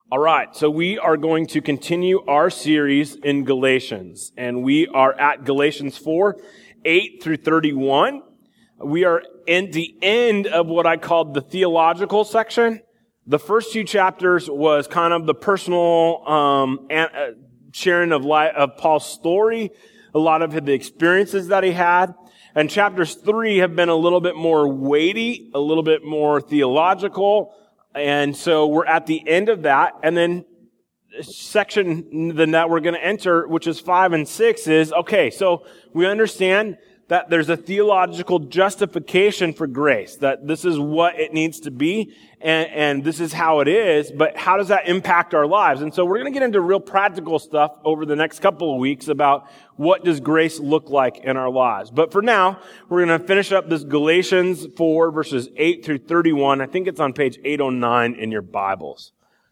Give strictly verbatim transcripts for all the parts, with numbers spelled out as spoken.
All right, so we are going to continue our series in Galatians, and we are at Galatians four, eight through thirty-one. We are in the end of what I called the theological section. The first two chapters was kind of the personal um, sharing of, life, of Paul's story, a lot of the experiences that he had. And chapters three have been a little bit more weighty, a little bit more theological. And so we're at the end of that. And then section then that we're going to enter, which is five and six, is, okay, so we understand that there's a theological justification for grace, that this is what it needs to be, and, and this is how it is, but how does that impact our lives? And so we're going to get into real practical stuff over the next couple of weeks about what does grace look like in our lives. But for now, we're going to finish up this Galatians four, verses eight through thirty-one. I think it's on page eight oh nine in your Bibles.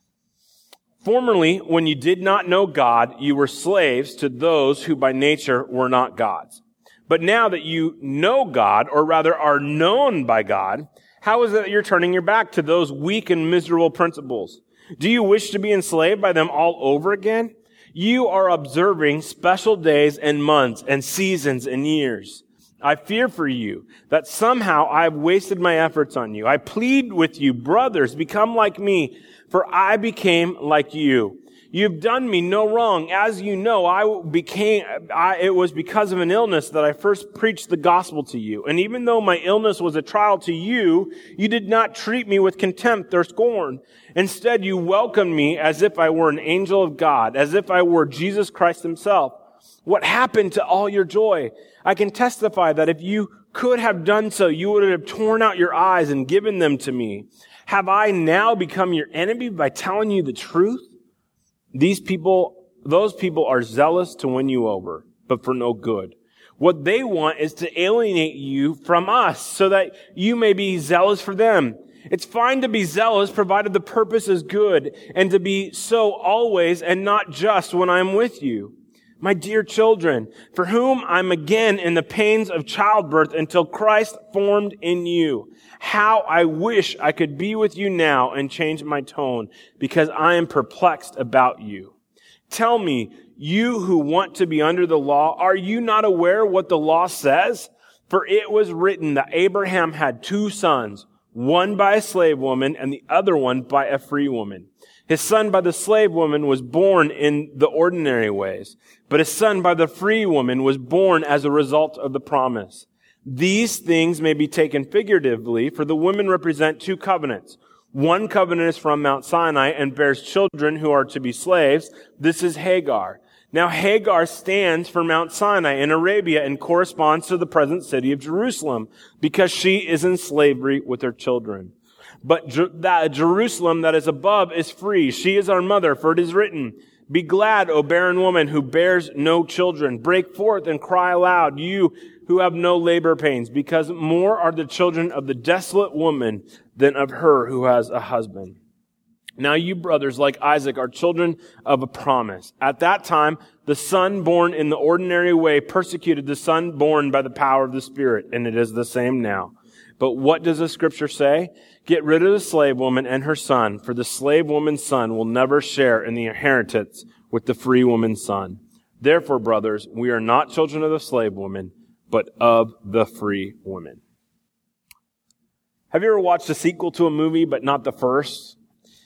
Formerly, when you did not know God, you were slaves to those who by nature were not God's. But now that you know God, or rather are known by God, how is it that you're turning your back to those weak and miserable principles? Do you wish to be enslaved by them all over again? You are observing special days and months and seasons and years. I fear for you that somehow I have wasted my efforts on you. I plead with you, brothers, become like me, for I became like you. You've done me no wrong. As you know, I became, I, it was because of an illness that I first preached the gospel to you. And even though my illness was a trial to you, you did not treat me with contempt or scorn. Instead, you welcomed me as if I were an angel of God, as if I were Jesus Christ himself. What happened to all your joy? I can testify that if you could have done so, you would have torn out your eyes and given them to me. Have I now become your enemy by telling you the truth? These people, those people are zealous to win you over, but for no good. What they want is to alienate you from us so that you may be zealous for them. It's fine to be zealous provided the purpose is good, and to be so always and not just when I'm with you. My dear children, for whom I'm again in the pains of childbirth until Christ formed in you. How I wish I could be with you now and change my tone, because I am perplexed about you. Tell me, you who want to be under the law, are you not aware what the law says? For it was written that Abraham had two sons, one by a slave woman and the other one by a free woman. His son by the slave woman was born in the ordinary ways, but his son by the free woman was born as a result of the promise. These things may be taken figuratively, for the women represent two covenants. One covenant is from Mount Sinai and bears children who are to be slaves. This is Hagar. Now Hagar stands for Mount Sinai in Arabia and corresponds to the present city of Jerusalem, because she is in slavery with her children. But Jer- that Jerusalem that is above is free. She is our mother, for it is written, be glad, O barren woman who bears no children. Break forth and cry aloud, you who have no labor pains, because more are the children of the desolate woman than of her who has a husband. Now you brothers, like Isaac, are children of a promise. At that time, the son born in the ordinary way persecuted the son born by the power of the Spirit, and it is the same now. But what does the scripture say? Get rid of the slave woman and her son, for the slave woman's son will never share in the inheritance with the free woman's son. Therefore, brothers, we are not children of the slave woman, but of the free woman. Have you ever watched a sequel to a movie, but not the first?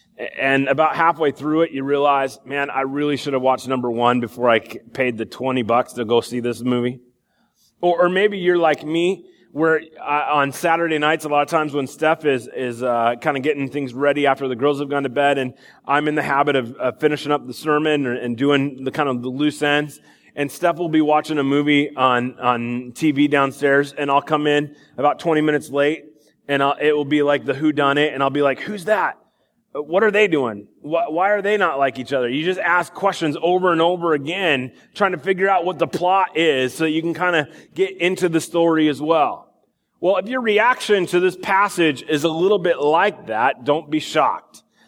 And about halfway through it, you realize, man, I really should have watched number one before I paid the twenty bucks to go see this movie. Or, or maybe you're like me, where uh, on Saturday nights, a lot of times when Steph is is uh, kind of getting things ready after the girls have gone to bed, and I'm in the habit of uh, finishing up the sermon and, and doing the kind of the loose ends, and Steph will be watching a movie on on T V downstairs, and I'll come in about twenty minutes late, and I'll, it will be like the whodunit, and I'll be like, who's that? What are they doing? Why are they not like each other? You just ask questions over and over again, trying to figure out what the plot is so you can kind of get into the story as well. Well, if your reaction to this passage is a little bit like that, don't be shocked.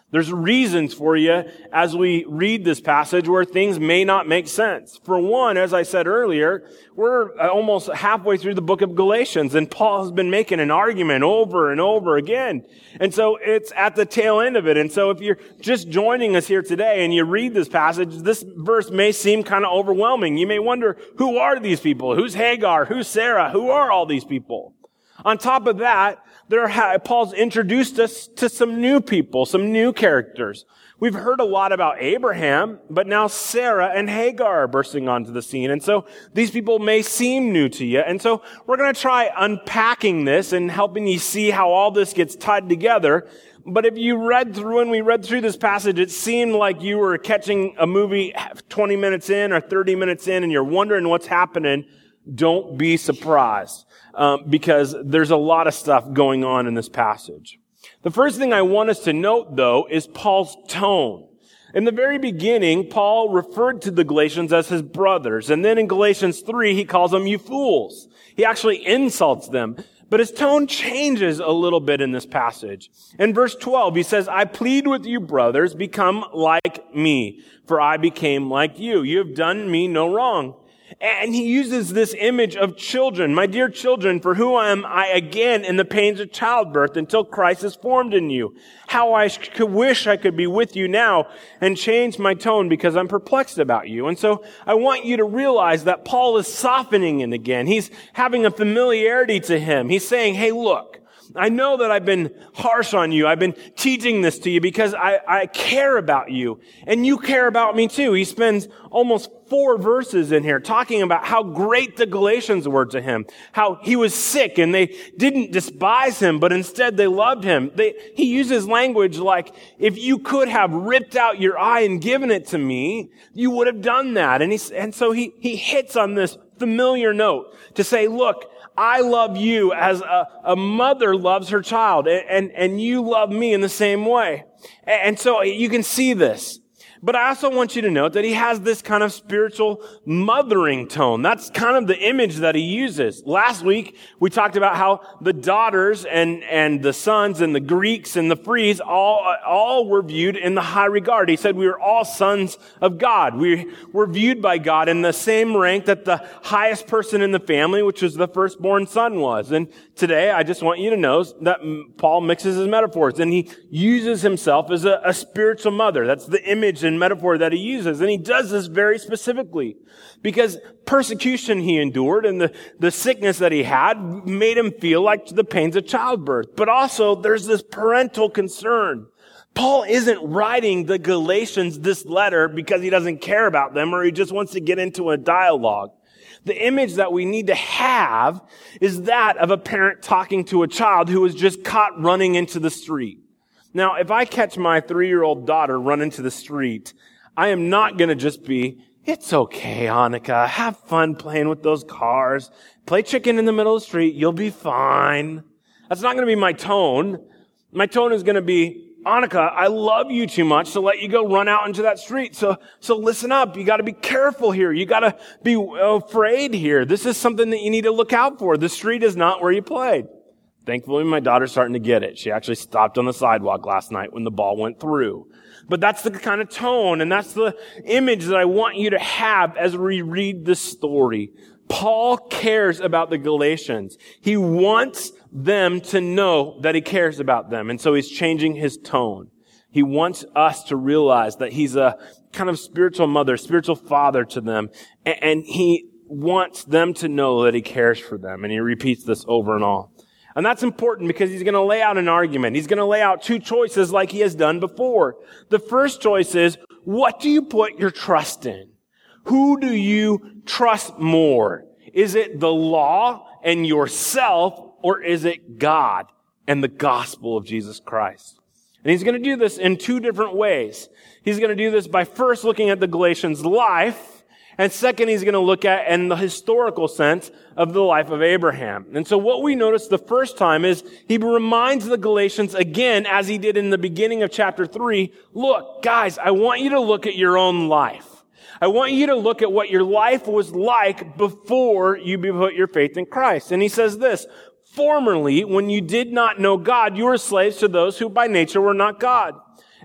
There's reasons for you as we read this passage where things may not make sense. For one, as I said earlier, we're almost halfway through the book of Galatians, and Paul has been making an argument over and over again. And so it's at the tail end of it. And so if you're just joining us here today and you read this passage, this verse may seem kind of overwhelming. You may wonder, who are these people? Who's Hagar? Who's Sarah? Who are all these people? On top of that, there are, Paul's introduced us to some new people, some new characters. We've heard a lot about Abraham, but now Sarah and Hagar are bursting onto the scene. And so these people may seem new to you. And so we're going to try unpacking this and helping you see how all this gets tied together. But if you read through, when we read through this passage, it seemed like you were catching a movie twenty minutes in or thirty minutes in and you're wondering what's happening. Don't be surprised. Um, because there's a lot of stuff going on in this passage. The first thing I want us to note, though, is Paul's tone. In the very beginning, Paul referred to the Galatians as his brothers. And then in Galatians three, he calls them you fools. He actually insults them. But his tone changes a little bit in this passage. In verse twelve, he says, I plead with you, brothers, become like me, for I became like you. You have done me no wrong. And he uses this image of children. My dear children, for whom am I again in the pains of childbirth until Christ is formed in you? How I could wish I could be with you now and change my tone because I'm perplexed about you. And so I want you to realize that Paul is softening it again. He's having a familiarity to him. He's saying, hey, look, I know that I've been harsh on you. I've been teaching this to you because I, I care about you. And you care about me too. He spends almost four verses in here talking about how great the Galatians were to him. How he was sick and they didn't despise him, but instead they loved him. They, he uses language like, if you could have ripped out your eye and given it to me, you would have done that. And, he, and so he, he hits on this familiar note to say, look, I love you as a, a mother loves her child, and, and, and you love me in the same way. And, and so you can see this. But I also want you to note that he has this kind of spiritual mothering tone. That's kind of the image that he uses. Last week, we talked about how the daughters and, and the sons and the Greeks and the Frees all, all were viewed in the high regard. He said we were all sons of God. We were viewed by God in the same rank that the highest person in the family, which was the firstborn son, was. And today, I just want you to know that Paul mixes his metaphors and he uses himself as a, a spiritual mother. That's the image and metaphor that he uses. And he does this very specifically because persecution he endured and the, the sickness that he had made him feel like the pains of childbirth. But also there's this parental concern. Paul isn't writing the Galatians this letter because he doesn't care about them or he just wants to get into a dialogue. The image that we need to have is that of a parent talking to a child who was just caught running into the street. Now, if I catch my three-year-old daughter run into the street, I am not going to just be, it's okay, Annika, have fun playing with those cars. Play chicken in the middle of the street, you'll be fine. That's not going to be my tone. My tone is going to be, Annika, I love you too much to let you go run out into that street. So, so listen up. You got to be careful here. You got to be afraid here. This is something that you need to look out for. The street is not where you played. Thankfully, my daughter's starting to get it. She actually stopped on the sidewalk last night when the ball went through. But that's the kind of tone and that's the image that I want you to have as we read this story. Paul cares about the Galatians. He wants them to know that he cares about them. And so he's changing his tone. He wants us to realize that he's a kind of spiritual mother, spiritual father to them. And he wants them to know that he cares for them. And he repeats this over and all. And that's important because he's going to lay out an argument. He's going to lay out two choices like he has done before. The first choice is, what do you put your trust in? Who do you trust more? Is it the law and yourself, or is it God and the gospel of Jesus Christ? And he's going to do this in two different ways. He's going to do this by first looking at the Galatians' life, and second, he's going to look at in the historical sense of the life of Abraham. And so what we notice the first time is he reminds the Galatians again, as he did in the beginning of chapter three, look, guys, I want you to look at your own life. I want you to look at what your life was like before you put your faith in Christ. And he says this, formerly, when you did not know God, you were slaves to those who by nature were not God.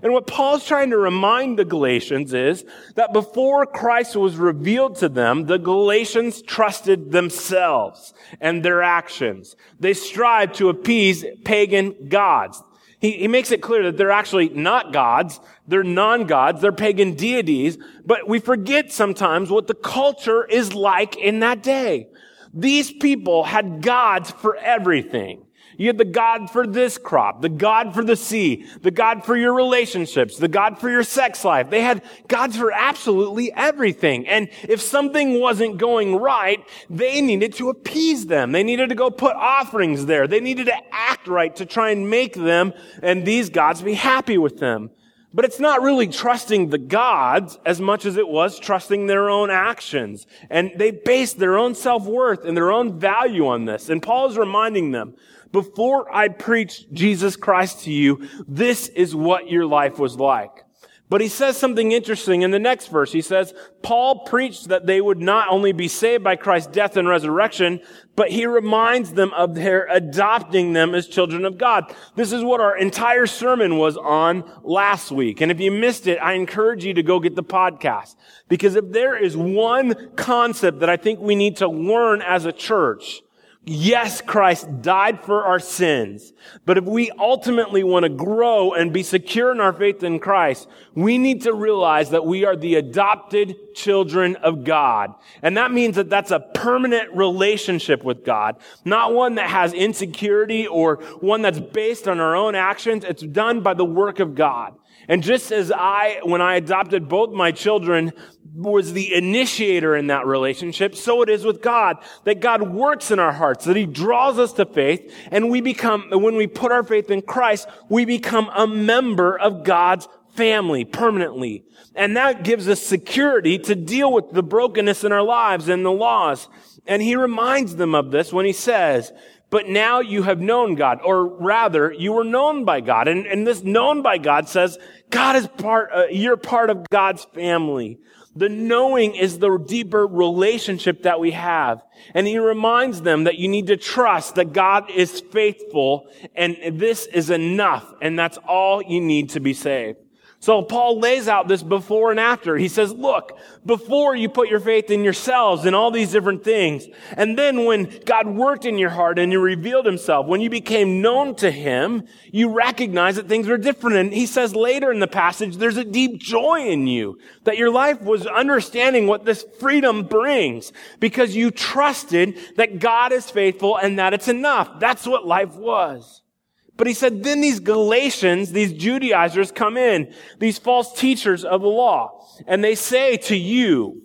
And what Paul's trying to remind the Galatians is that before Christ was revealed to them, the Galatians trusted themselves and their actions. They strived to appease pagan gods. He, he makes it clear that they're actually not gods. They're non-gods. They're pagan deities. But we forget sometimes what the culture is like in that day. These people had gods for everything. You had the God for this crop, the God for the sea, the God for your relationships, the God for your sex life. They had gods for absolutely everything. And if something wasn't going right, they needed to appease them. They needed to go put offerings there. They needed to act right to try and make them and these gods be happy with them. But it's not really trusting the gods as much as it was trusting their own actions. And they based their own self-worth and their own value on this. And Paul is reminding them, before I preached Jesus Christ to you, this is what your life was like. But he says something interesting in the next verse. He says, Paul preached that they would not only be saved by Christ's death and resurrection, but he reminds them of their adopting them as children of God. This is what our entire sermon was on last week. And if you missed it, I encourage you to go get the podcast. Because if there is one concept that I think we need to learn as a church, yes, Christ died for our sins, but if we ultimately want to grow and be secure in our faith in Christ, we need to realize that we are the adopted children of God. And that means that that's a permanent relationship with God, not one that has insecurity or one that's based on our own actions. It's done by the work of God. And just as I, when I adopted both my children, was the initiator in that relationship, so it is with God, that God works in our hearts, that he draws us to faith, and we become, when we put our faith in Christ, we become a member of God's family permanently. And that gives us security to deal with the brokenness in our lives and the laws. And he reminds them of this when he says, but now you have known God, or rather, you were known by God. And, and this known by God says, God is part, uh, you're part of God's family. The knowing is the deeper relationship that we have. And he reminds them that you need to trust that God is faithful, and this is enough, and that's all you need to be saved. So Paul lays out this before and after. He says, look, before you put your faith in yourselves and all these different things, and then when God worked in your heart and he revealed himself, when you became known to him, you recognize that things were different. And he says later in the passage, there's a deep joy in you, that your life was understanding what this freedom brings because you trusted that God is faithful and that it's enough. That's what life was. But he said, then these Galatians, these Judaizers come in, these false teachers of the law, and they say to you,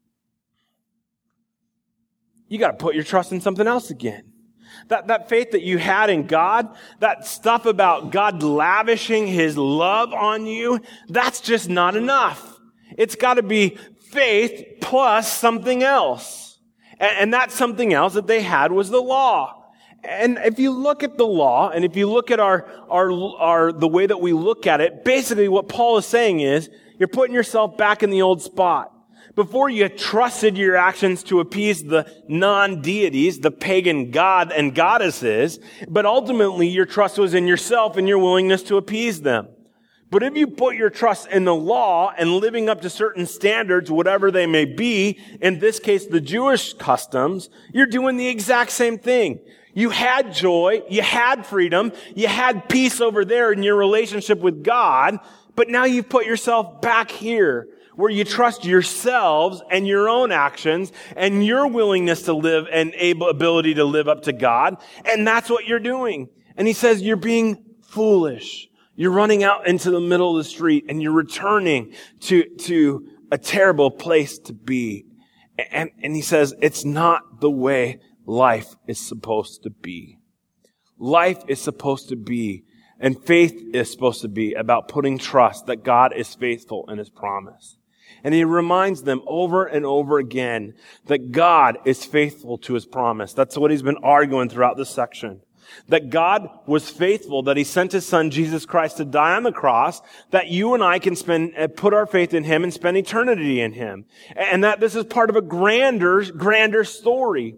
you got to put your trust in something else again. That, that faith that you had in God, that stuff about God lavishing his love on you, that's just not enough. It's got to be faith plus something else. And, and that something else that they had was the law. And if you look at the law, and if you look at our, our, our, the way that we look at it, basically what Paul is saying is, you're putting yourself back in the old spot. Before you trusted your actions to appease the non-deities, the pagan god and goddesses, but ultimately your trust was in yourself and your willingness to appease them. But if you put your trust in the law and living up to certain standards, whatever they may be, in this case the Jewish customs, you're doing the exact same thing. You had joy, you had freedom, you had peace over there in your relationship with God, but now you've put yourself back here where you trust yourselves and your own actions and your willingness to live and able, ability to live up to God, and that's what you're doing. And he says you're being foolish. You're running out into the middle of the street and you're returning to, to a terrible place to be. And, and he says it's not the way life is supposed to be. Life is supposed to be, and faith is supposed to be about putting trust that God is faithful in his promise. And he reminds them over and over again that God is faithful to his promise. That's what he's been arguing throughout this section. That God was faithful, that he sent his son Jesus Christ to die on the cross, that you and I can spend, put our faith in him and spend eternity in him. And that this is part of a grander, grander story.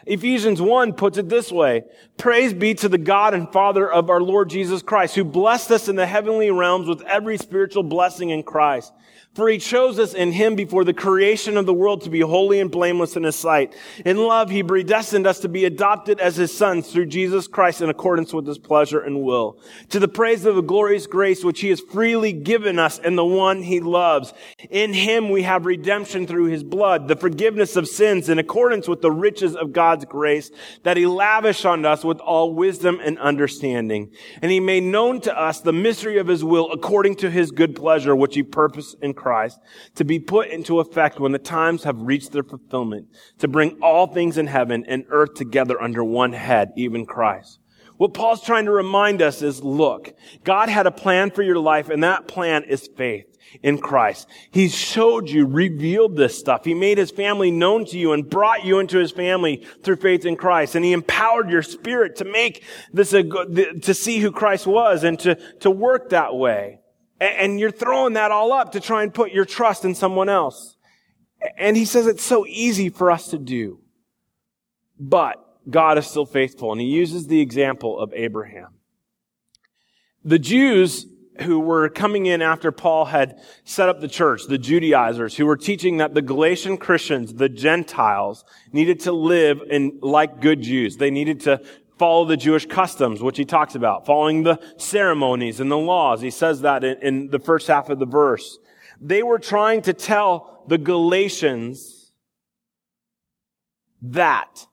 Ephesians one puts it this way: praise be to the God and Father of our Lord Jesus Christ, who blessed us in the heavenly realms with every spiritual blessing in Christ. For he chose us in him before the creation of the world to be holy and blameless in his sight. In love, he predestined us to be adopted as his sons through Jesus Christ in accordance with his pleasure and will, to the praise of the glorious grace which he has freely given us in the one he loves. In him we have redemption through his blood, the forgiveness of sins in accordance with the riches of God's grace that he lavished on us with all wisdom and understanding. And he made known to us the mystery of his will according to his good pleasure, which he purposed in Christ. Christ, to be put into effect when the times have reached their fulfillment, to bring all things in heaven and earth together under one head, even Christ. What Paul's trying to remind us is, look, God had a plan for your life, and that plan is faith in Christ. He showed you, revealed this stuff. He made his family known to you and brought you into his family through faith in Christ. And he empowered your spirit to make this a, to see who Christ was and to, to work that way. And you're throwing that all up to try and put your trust in someone else. And he says it's so easy for us to do. But God is still faithful. And he uses the example of Abraham. The Jews who were coming in after Paul had set up the church, the Judaizers, who were teaching that the Galatian Christians, the Gentiles, needed to live in like good Jews. They needed to follow the Jewish customs, which he talks about, following the ceremonies and the laws. He says that in, in the first half of the verse. They were trying to tell the Galatians that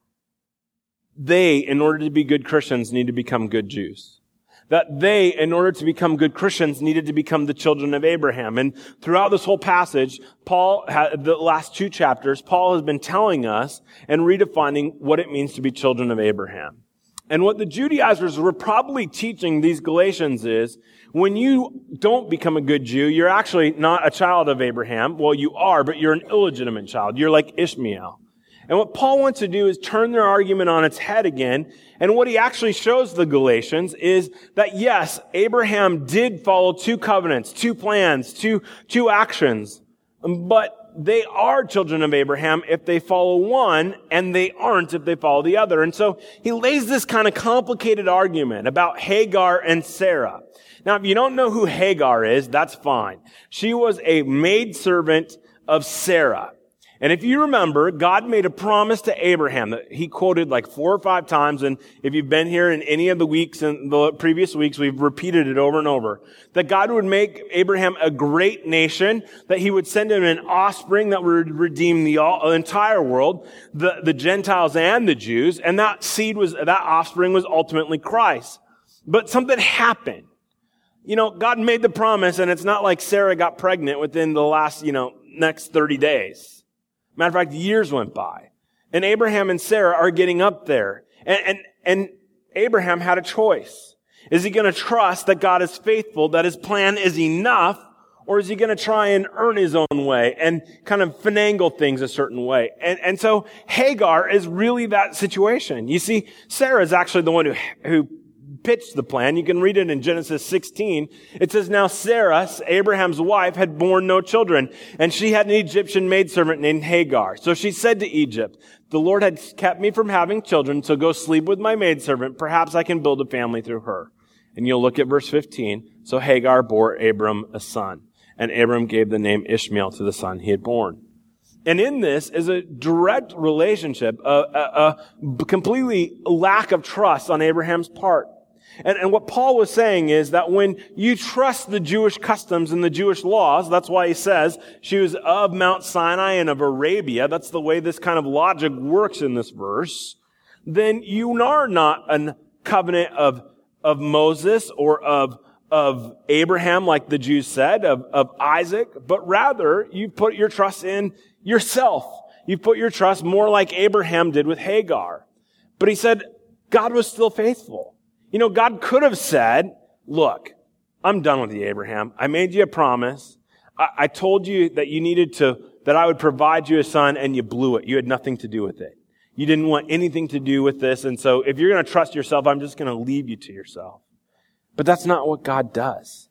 they, in order to be good Christians, need to become good Jews. That they, in order to become good Christians, needed to become the children of Abraham. And throughout this whole passage, Paul, the last two chapters, Paul has been telling us and redefining what it means to be children of Abraham. And what the Judaizers were probably teaching these Galatians is, when you don't become a good Jew, you're actually not a child of Abraham. Well, you are, but you're an illegitimate child. You're like Ishmael. And what Paul wants to do is turn their argument on its head again. And what he actually shows the Galatians is that, yes, Abraham did follow two covenants, two plans, two, two actions. But they are children of Abraham if they follow one, and they aren't if they follow the other. And so he lays this kind of complicated argument about Hagar and Sarah. Now, if you don't know who Hagar is, that's fine. She was a maidservant of Sarah. And if you remember, God made a promise to Abraham that he quoted like four or five times. And if you've been here in any of the weeks and the previous weeks, we've repeated it over and over. That God would make Abraham a great nation, that he would send him an offspring that would redeem the all, entire world, the, the Gentiles and the Jews. And that seed was, that offspring was ultimately Christ. But something happened. You know, God made the promise, and it's not like Sarah got pregnant within the last, you know, next thirty days. Matter of fact, years went by. And Abraham and Sarah are getting up there. And, and, and Abraham had a choice. Is he going to trust that God is faithful, that his plan is enough, or is he going to try and earn his own way and kind of finagle things a certain way? And, and so Hagar is really that situation. You see, Sarah is actually the one who, who pitched the plan. You can read it in Genesis sixteen. It says, now Sarah, Abraham's wife, had borne no children, and she had an Egyptian maidservant named Hagar. So she said to Egypt, the Lord had kept me from having children, so go sleep with my maidservant. Perhaps I can build a family through her. And you'll look at verse fifteen. So Hagar bore Abram a son, and Abram gave the name Ishmael to the son he had born. And in this is a direct relationship, a, a, a completely lack of trust on Abraham's part. And, and what Paul was saying is that when you trust the Jewish customs and the Jewish laws, that's why he says she was of Mount Sinai and of Arabia. That's the way this kind of logic works in this verse. Then you are not a covenant of, of Moses or of, of Abraham, like the Jews said, of, of Isaac, but rather you put your trust in yourself. You put your trust more like Abraham did with Hagar. But he said God was still faithful. You know, God could have said, look, I'm done with you, Abraham. I made you a promise. I, I told you that you needed to, that I would provide you a son, and you blew it. You had nothing to do with it. You didn't want anything to do with this. And so if you're going to trust yourself, I'm just going to leave you to yourself. But that's not what God does.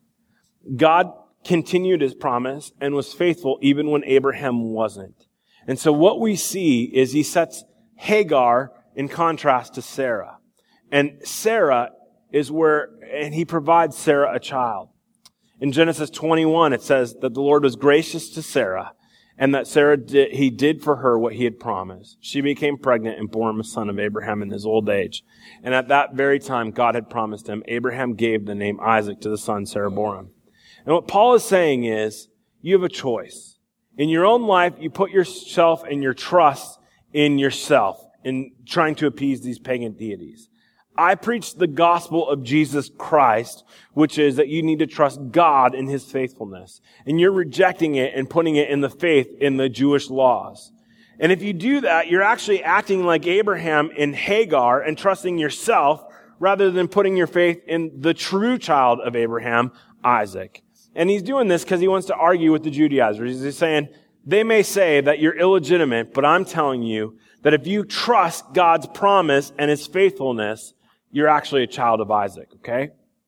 God continued his promise and was faithful even when Abraham wasn't. And so what we see is he sets Hagar in contrast to Sarah. And Sarah is where, and he provides Sarah a child. In Genesis twenty-one, it says that the Lord was gracious to Sarah, and that Sarah did, he did for her what he had promised. She became pregnant and bore him a son of Abraham in his old age. And at that very time, God had promised him. Abraham gave the name Isaac to the son Sarah bore him. And what Paul is saying is, you have a choice. In your own life, you put yourself and your trust in yourself, in trying to appease these pagan deities. I preach the gospel of Jesus Christ, which is that you need to trust God in his faithfulness. And you're rejecting it and putting it in the faith in the Jewish laws. And if you do that, you're actually acting like Abraham in Hagar and trusting yourself rather than putting your faith in the true child of Abraham, Isaac. And he's doing this because he wants to argue with the Judaizers. He's saying, they may say that you're illegitimate, but I'm telling you that if you trust God's promise and his faithfulness, you're actually a child of Isaac, okay?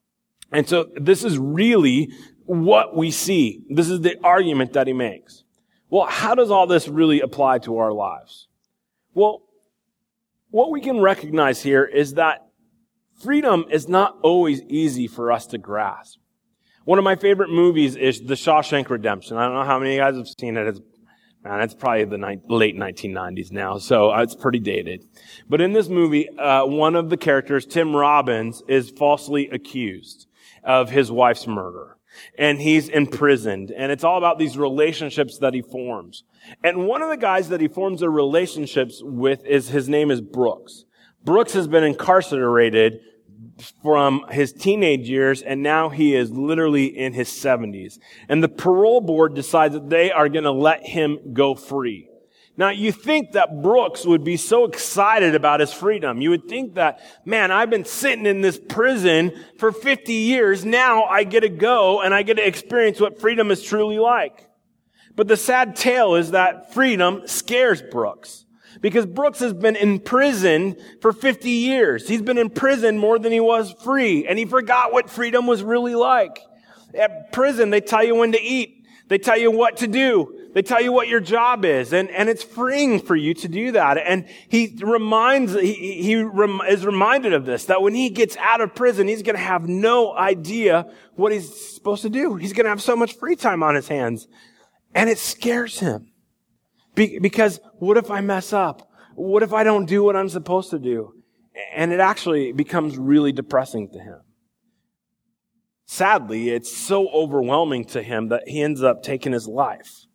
And so this is really what we see. This is the argument that he makes. Well, how does all this really apply to our lives? Well, what we can recognize here is that freedom is not always easy for us to grasp. One of my favorite movies is The Shawshank Redemption. I don't know how many of you guys have seen it. It's Man, it's probably the ni- late nineteen nineties now, so it's pretty dated. But in this movie, uh, one of the characters, Tim Robbins, is falsely accused of his wife's murder. And he's imprisoned. And it's all about these relationships that he forms. And one of the guys that he forms the relationships with is, his name is Brooks. Brooks has been incarcerated from his teenage years, and now he is literally in his seventies. And the parole board decides that they are going to let him go free. Now, you think that Brooks would be so excited about his freedom. You would think that, man, I've been sitting in this prison for fifty years. Now I get to go and I get to experience what freedom is truly like. But the sad tale is that freedom scares Brooks. Because Brooks has been in prison for fifty years. He's been in prison more than he was free. And he forgot what freedom was really like. At prison, they tell you when to eat. They tell you what to do. They tell you what your job is. And, and it's freeing for you to do that. And he reminds, he, he rem, is reminded of this, that when he gets out of prison, he's going to have no idea what he's supposed to do. He's going to have so much free time on his hands. And it scares him. Be, because what if I mess up? What if I don't do what I'm supposed to do? And it actually becomes really depressing to him. Sadly, it's so overwhelming to him that he ends up taking his life.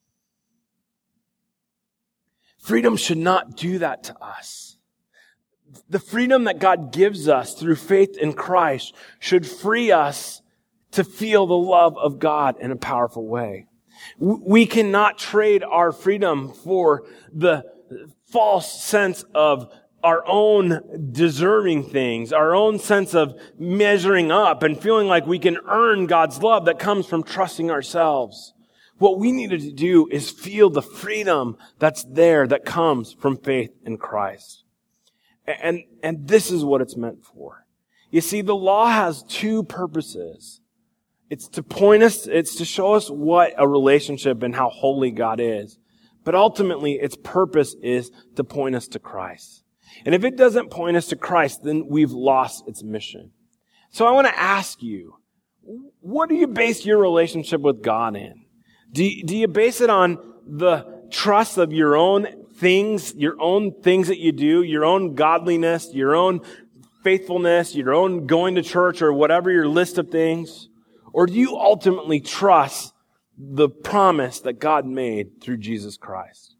Freedom should not do that to us. The freedom that God gives us through faith in Christ should free us to feel the love of God in a powerful way. We cannot trade our freedom for the false sense of our own deserving things, our own sense of measuring up and feeling like we can earn God's love that comes from trusting ourselves. What we needed to do is feel the freedom that's there that comes from faith in Christ. And, and this is what it's meant for. You see, the law has two purposes. It's to point us, it's to show us what a relationship and how holy God is. But ultimately, its purpose is to point us to Christ. And if it doesn't point us to Christ, then we've lost its mission. So I want to ask you, what do you base your relationship with God in? Do you, do you base it on the trust of your own things, your own things that you do, your own godliness, your own faithfulness, your own going to church or whatever your list of things? Or do you ultimately trust the promise that God made through Jesus Christ?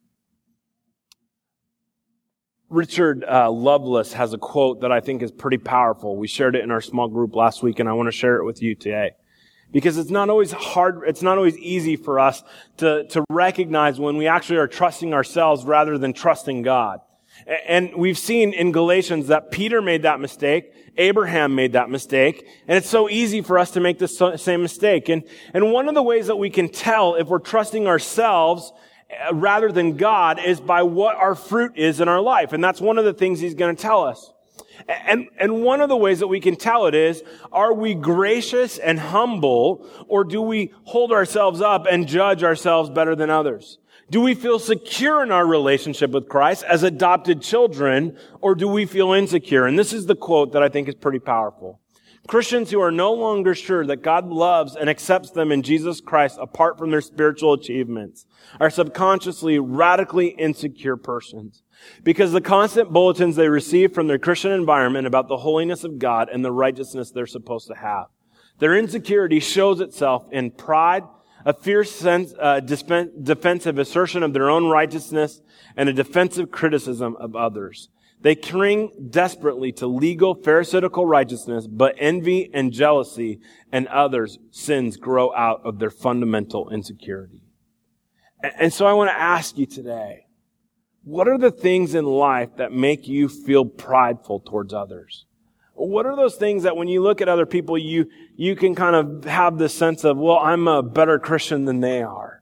Richard uh, Lovelace has a quote that I think is pretty powerful. We shared it in our small group last week, and I want to share it with you today. Because it's not always hard, it's not always easy for us to, to recognize when we actually are trusting ourselves rather than trusting God. And we've seen in Galatians that Peter made that mistake, Abraham made that mistake, and it's so easy for us to make the same mistake. And, and one of the ways that we can tell if we're trusting ourselves rather than God is by what our fruit is in our life. And that's one of the things he's going to tell us. And, and one of the ways that we can tell it is, are we gracious and humble, or do we hold ourselves up and judge ourselves better than others? Do we feel secure in our relationship with Christ as adopted children, or do we feel insecure? And this is the quote that I think is pretty powerful. Christians who are no longer sure that God loves and accepts them in Jesus Christ apart from their spiritual achievements are subconsciously radically insecure persons, because the constant bulletins they receive from their Christian environment about the holiness of God and the righteousness they're supposed to have. Their insecurity shows itself in pride, a fierce sense, uh, defensive assertion of their own righteousness, and a defensive criticism of others. They cling desperately to legal pharisaical righteousness, but envy and jealousy and others' sins grow out of their fundamental insecurity. And so I want to ask you today, what are the things in life that make you feel prideful towards others? What are those things that when you look at other people, you, you can kind of have this sense of, well, I'm a better Christian than they are?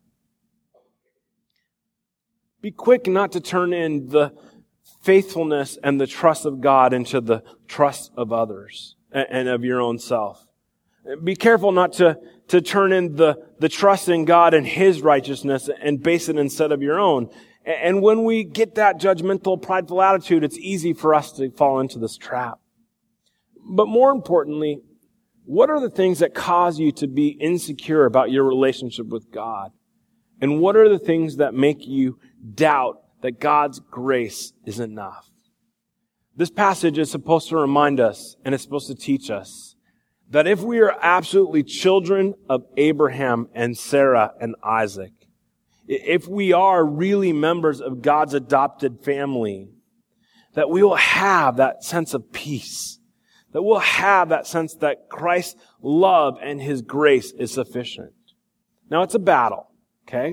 Be quick not to turn in the faithfulness and the trust of God into the trust of others and of your own self. Be careful not to, to turn in the, the trust in God and His righteousness and base it instead of your own. And when we get that judgmental, prideful attitude, it's easy for us to fall into this trap. But more importantly, what are the things that cause you to be insecure about your relationship with God? And what are the things that make you doubt that God's grace is enough? This passage is supposed to remind us, and it's supposed to teach us, that if we are absolutely children of Abraham and Sarah and Isaac, if we are really members of God's adopted family, that we will have that sense of peace, that we'll have that sense that Christ's love and His grace is sufficient. Now, it's a battle, okay?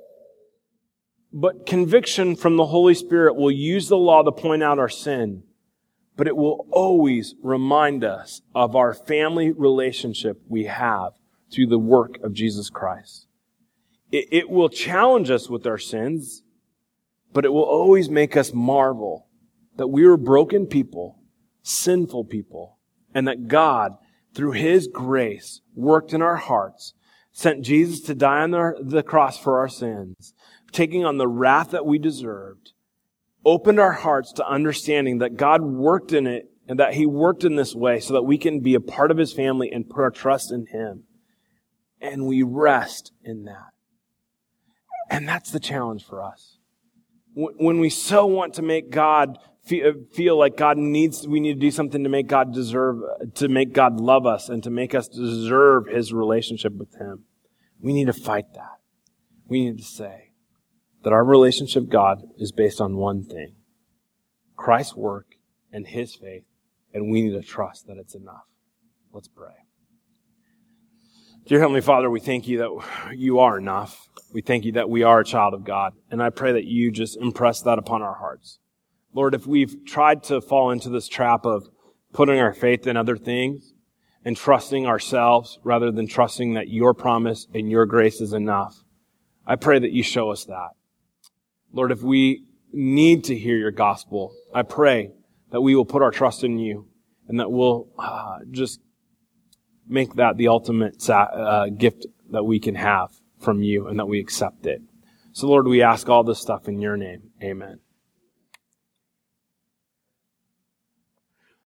But conviction from the Holy Spirit will use the law to point out our sin, but it will always remind us of our family relationship we have through the work of Jesus Christ. It, it will challenge us with our sins, but it will always make us marvel that we are broken people, sinful people, and that God, through His grace, worked in our hearts, sent Jesus to die on the, the cross for our sins, taking on the wrath that we deserved, opened our hearts to understanding that God worked in it and that He worked in this way so that we can be a part of His family and put our trust in Him. And we rest in that. And that's the challenge for us. When we so want to make God feel like God needs, we need to do something to make God deserve, to make God love us and to make us deserve His relationship with Him, we need to fight that. We need to say that our relationship with God is based on one thing: Christ's work and His faith, and we need to trust that it's enough. Let's pray. Dear Heavenly Father, we thank You that You are enough. We thank You that we are a child of God, and I pray that You just impress that upon our hearts. Lord, if we've tried to fall into this trap of putting our faith in other things and trusting ourselves rather than trusting that Your promise and Your grace is enough, I pray that You show us that. Lord, if we need to hear Your gospel, I pray that we will put our trust in You and that we'll uh, just make that the ultimate uh, gift that we can have from You and that we accept it. So Lord, we ask all this stuff in Your name. Amen.